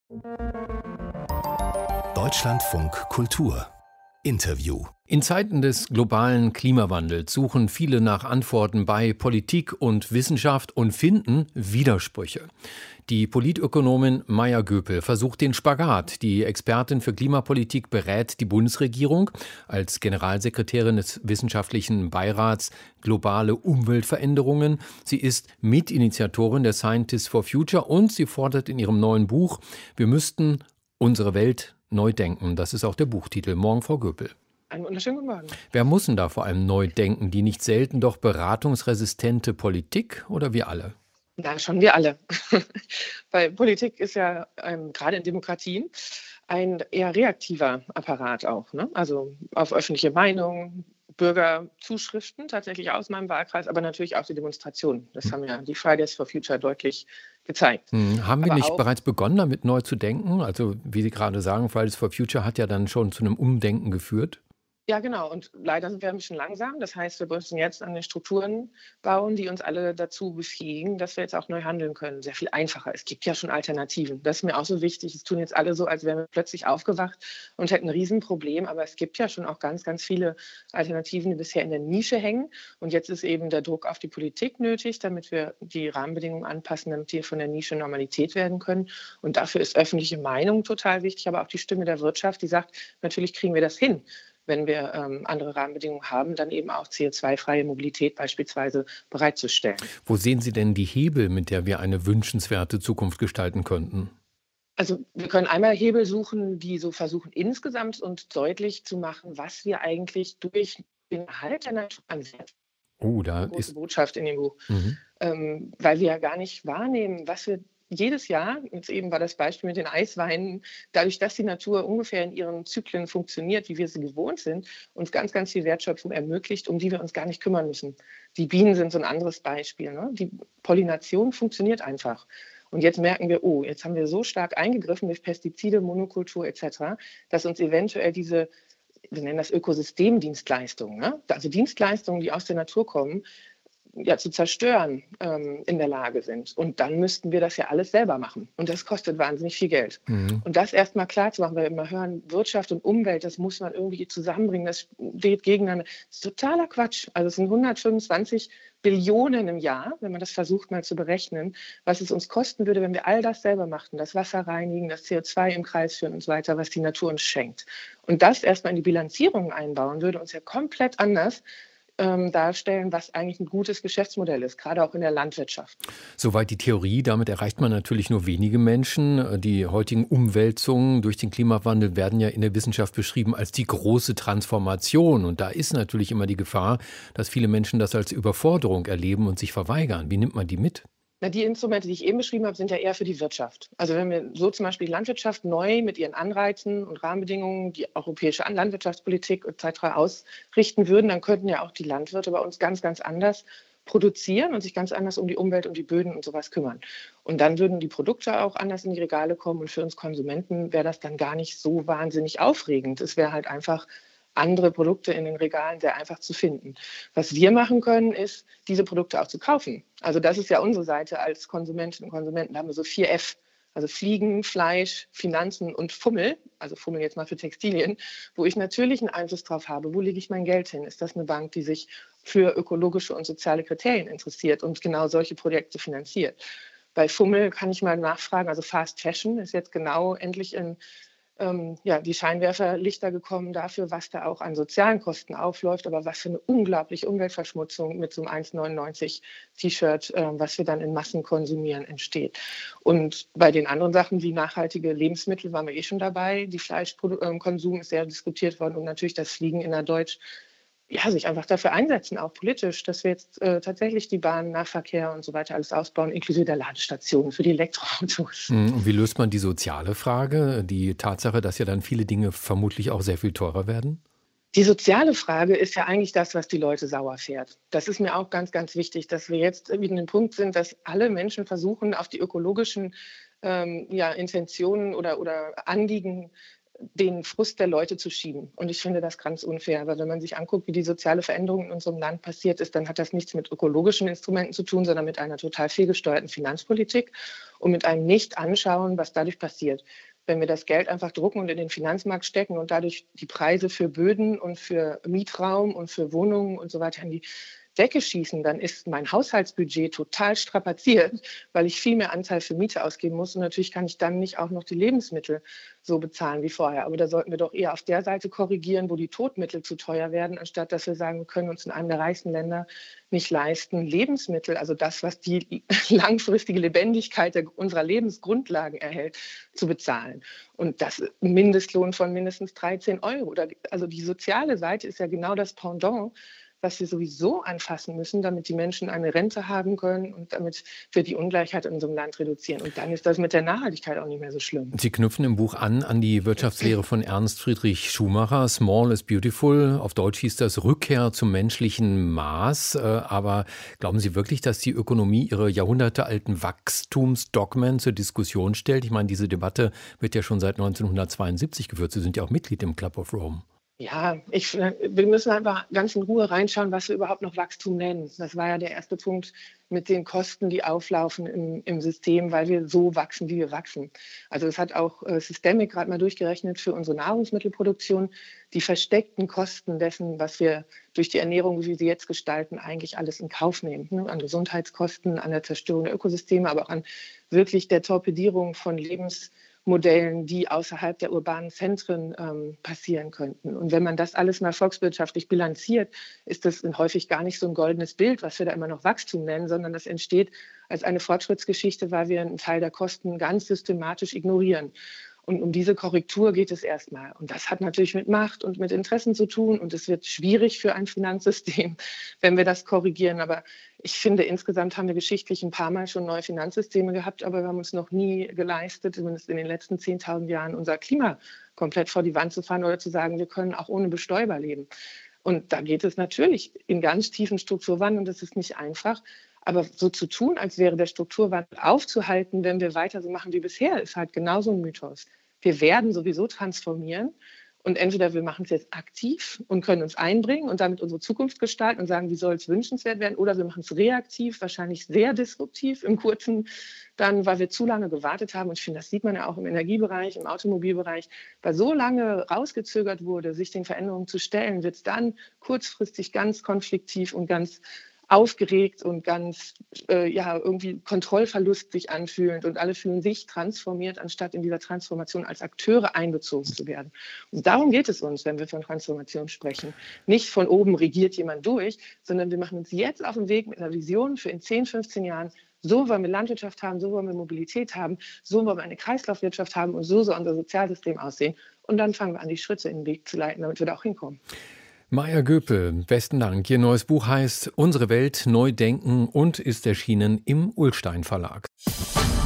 Deutschlandfunk Kultur Interview. In Zeiten des globalen Klimawandels suchen viele nach Antworten bei Politik und Wissenschaft und finden Widersprüche. Die Politökonomin Maya Göpel versucht den Spagat. Die Expertin für Klimapolitik berät die Bundesregierung als Generalsekretärin des Wissenschaftlichen Beirats Globale Umweltveränderungen. Sie ist Mitinitiatorin der Scientists for Future und sie fordert in ihrem neuen Buch, wir müssten unsere Welt neu denken. Das ist auch der Buchtitel. Morgen, Frau Göpel. Einen wunderschönen guten Morgen. Wer muss denn da vor allem neu denken? Die nicht selten doch beratungsresistente Politik oder wir alle? Na, schon wir alle. Weil Politik ist ja gerade in Demokratien ein eher reaktiver Apparat auch. Ne? Also auf öffentliche Meinung, Bürgerzuschriften tatsächlich aus meinem Wahlkreis, aber natürlich auch die Demonstrationen. Das haben ja die Fridays for Future deutlich gezeigt. Haben wir Aber nicht auch, bereits begonnen, damit neu zu denken? Also wie Sie gerade sagen, Fridays for Future hat ja dann schon zu einem Umdenken geführt. ja, genau. Und leider sind wir ein bisschen langsam. Das heißt, wir müssen jetzt an den Strukturen bauen, die uns alle dazu befähigen, dass wir jetzt auch neu handeln können. Sehr viel einfacher. Es gibt ja schon Alternativen. Das ist mir auch so wichtig. Es tun jetzt alle so, als wären wir plötzlich aufgewacht und hätten ein Riesenproblem. Aber es gibt ja schon auch ganz, ganz viele Alternativen, die bisher in der Nische hängen. Und jetzt ist eben der Druck auf die Politik nötig, damit wir die Rahmenbedingungen anpassen, damit die von der Nische Normalität werden können. Und dafür ist öffentliche Meinung total wichtig, aber auch die Stimme der Wirtschaft, die sagt, natürlich kriegen wir das hin, wenn wir andere Rahmenbedingungen haben, dann eben auch CO2-freie Mobilität beispielsweise bereitzustellen. Wo sehen Sie denn die Hebel, mit der wir eine wünschenswerte Zukunft gestalten könnten? Also wir können einmal Hebel suchen, die so versuchen, insgesamt und deutlich zu machen, was wir eigentlich durch den Erhalt der Natur ansetzen. Oh, da Eine große ist. Botschaft in dem Buch. Mhm. Weil wir ja gar nicht wahrnehmen, was wir jedes Jahr, jetzt eben war das Beispiel mit den Eisweinen, dadurch, dass die Natur ungefähr in ihren Zyklen funktioniert, wie wir sie gewohnt sind, uns ganz, ganz viel Wertschöpfung ermöglicht, um die wir uns gar nicht kümmern müssen. Die Bienen sind so ein anderes Beispiel. Ne? Die Pollination funktioniert einfach. Und jetzt merken wir, oh, jetzt haben wir so stark eingegriffen durch Pestizide, Monokultur etc., dass uns eventuell diese, wir nennen das Ökosystemdienstleistungen, ne? Also Dienstleistungen, die aus der Natur kommen, ja, zu zerstören in der Lage sind. Und dann müssten wir das ja alles selber machen. Und das kostet wahnsinnig viel Geld. Mhm. Und das erstmal klar zu machen, weil wir immer hören, Wirtschaft und Umwelt, das muss man irgendwie zusammenbringen, das steht gegeneinander. Das ist totaler Quatsch. Also es sind 125 Billionen im Jahr, wenn man das versucht mal zu berechnen, was es uns kosten würde, wenn wir all das selber machten, das Wasser reinigen, das CO2 im Kreis führen und so weiter, was die Natur uns schenkt. Und das erstmal in die Bilanzierung einbauen, würde uns ja komplett anders darstellen, was eigentlich ein gutes Geschäftsmodell ist, gerade auch in der Landwirtschaft. Soweit die Theorie, damit erreicht man natürlich nur wenige Menschen. Die heutigen Umwälzungen durch den Klimawandel werden ja in der Wissenschaft beschrieben als die große Transformation. Und da ist natürlich immer die Gefahr, dass viele Menschen das als Überforderung erleben und sich verweigern. Wie nimmt man die mit? Na, die Instrumente, die ich eben beschrieben habe, sind ja eher für die Wirtschaft. Also wenn wir so zum Beispiel die Landwirtschaft neu mit ihren Anreizen und Rahmenbedingungen, die europäische Landwirtschaftspolitik etc. ausrichten würden, dann könnten ja auch die Landwirte bei uns ganz, ganz anders produzieren und sich ganz anders um die Umwelt und die Böden und sowas kümmern. Und dann würden die Produkte auch anders in die Regale kommen und für uns Konsumenten wäre das dann gar nicht so wahnsinnig aufregend. Es wäre halt einfach andere Produkte in den Regalen sehr einfach zu finden. Was wir machen können, ist, diese Produkte auch zu kaufen. Also das ist ja unsere Seite als Konsumentinnen und Konsumenten. Da haben wir so 4F, also Fliegen, Fleisch, Finanzen und Fummel, also Fummel jetzt mal für Textilien, wo ich natürlich einen Einfluss drauf habe. Wo lege ich mein Geld hin? Ist das eine Bank, die sich für ökologische und soziale Kriterien interessiert und genau solche Projekte finanziert? Bei Fummel kann ich mal nachfragen, also Fast Fashion ist jetzt genau endlich in die Scheinwerferlichter gekommen dafür, was da auch an sozialen Kosten aufläuft, aber was für eine unglaubliche Umweltverschmutzung mit so einem 1,99 T-Shirt, was wir dann in Massen konsumieren, entsteht. Und bei den anderen Sachen wie nachhaltige Lebensmittel waren wir eh schon dabei. Die Fleischkonsum ist sehr diskutiert worden und natürlich das Fliegen innerdeutsch. Ja, sich einfach dafür einsetzen, auch politisch, dass wir jetzt tatsächlich die Bahn, Nahverkehr und so weiter alles ausbauen, inklusive der Ladestationen für die Elektroautos. Und wie löst man die soziale Frage? Die Tatsache, dass ja dann viele Dinge vermutlich auch sehr viel teurer werden? Die soziale Frage ist ja eigentlich das, was die Leute sauer fährt. Das ist mir auch ganz, ganz wichtig, dass wir jetzt wieder an dem Punkt sind, dass alle Menschen versuchen, auf die ökologischen Intentionen oder Anliegen den Frust der Leute zu schieben. Und ich finde das ganz unfair, weil wenn man sich anguckt, wie die soziale Veränderung in unserem Land passiert ist, dann hat das nichts mit ökologischen Instrumenten zu tun, sondern mit einer total fehlgesteuerten Finanzpolitik und mit einem Nicht-Anschauen, was dadurch passiert. Wenn wir das Geld einfach drucken und in den Finanzmarkt stecken und dadurch die Preise für Böden und für Mietraum und für Wohnungen und so weiter in die Decke schießen, dann ist mein Haushaltsbudget total strapaziert, weil ich viel mehr Anteil für Miete ausgeben muss. Und natürlich kann ich dann nicht auch noch die Lebensmittel so bezahlen wie vorher. Aber da sollten wir doch eher auf der Seite korrigieren, wo die Totmittel zu teuer werden, anstatt dass wir sagen, wir können uns in einem der reichsten Länder nicht leisten, Lebensmittel, also das, was die langfristige Lebendigkeit unserer Lebensgrundlagen erhält, zu bezahlen. Und das ein Mindestlohn von mindestens 13 Euro. Also die soziale Seite ist ja genau das Pendant, was wir sowieso anfassen müssen, damit die Menschen eine Rente haben können und damit wir die Ungleichheit in unserem Land reduzieren. Und dann ist das mit der Nachhaltigkeit auch nicht mehr so schlimm. Sie knüpfen im Buch an die Wirtschaftslehre von Ernst Friedrich Schumacher. Small is beautiful. Auf Deutsch hieß das Rückkehr zum menschlichen Maß. Aber glauben Sie wirklich, dass die Ökonomie ihre jahrhundertealten Wachstumsdogmen zur Diskussion stellt? Ich meine, diese Debatte wird ja schon seit 1972 geführt. Sie sind ja auch Mitglied im Club of Rome. Ja, wir müssen einfach ganz in Ruhe reinschauen, was wir überhaupt noch Wachstum nennen. Das war ja der erste Punkt mit den Kosten, die auflaufen im System, weil wir so wachsen, wie wir wachsen. Also es hat auch Systemic gerade mal durchgerechnet für unsere Nahrungsmittelproduktion, die versteckten Kosten dessen, was wir durch die Ernährung, wie wir sie jetzt gestalten, eigentlich alles in Kauf nehmen. Ne? An Gesundheitskosten, an der Zerstörung der Ökosysteme, aber auch an wirklich der Torpedierung von Lebensmodellen, die außerhalb der urbanen Zentren passieren könnten. Und wenn man das alles mal volkswirtschaftlich bilanziert, ist das häufig gar nicht so ein goldenes Bild, was wir da immer noch Wachstum nennen, sondern das entsteht als eine Fortschrittsgeschichte, weil wir einen Teil der Kosten ganz systematisch ignorieren. Und um diese Korrektur geht es erstmal. Und das hat natürlich mit Macht und mit Interessen zu tun. Und es wird schwierig für ein Finanzsystem, wenn wir das korrigieren. Aber ich finde, insgesamt haben wir geschichtlich ein paar Mal schon neue Finanzsysteme gehabt, aber wir haben uns noch nie geleistet, zumindest in den letzten 10.000 Jahren, unser Klima komplett vor die Wand zu fahren oder zu sagen, wir können auch ohne Bestäuber leben. Und da geht es natürlich in ganz tiefen Strukturwandel und das ist nicht einfach. Aber so zu tun, als wäre der Strukturwandel aufzuhalten, wenn wir weiter so machen wie bisher, ist halt genauso ein Mythos. Wir werden sowieso transformieren und entweder wir machen es jetzt aktiv und können uns einbringen und damit unsere Zukunft gestalten und sagen, wie soll es wünschenswert werden, oder wir machen es reaktiv, wahrscheinlich sehr disruptiv im Kurzen, dann, weil wir zu lange gewartet haben. Und ich finde, das sieht man ja auch im Energiebereich, im Automobilbereich, weil so lange rausgezögert wurde, sich den Veränderungen zu stellen, wird es dann kurzfristig ganz konfliktiv und ganz aufgeregt und ganz irgendwie Kontrollverlust sich anfühlend und alle fühlen sich transformiert, anstatt in dieser Transformation als Akteure einbezogen zu werden. Und darum geht es uns, wenn wir von Transformation sprechen. Nicht von oben regiert jemand durch, sondern wir machen uns jetzt auf den Weg mit einer Vision für in 10, 15 Jahren. So wollen wir Landwirtschaft haben, so wollen wir Mobilität haben, so wollen wir eine Kreislaufwirtschaft haben und so soll unser Sozialsystem aussehen. Und dann fangen wir an, die Schritte in den Weg zu leiten, damit wir da auch hinkommen. Maya Göpel, besten Dank. Ihr neues Buch heißt Unsere Welt neu denken und ist erschienen im Ullstein Verlag.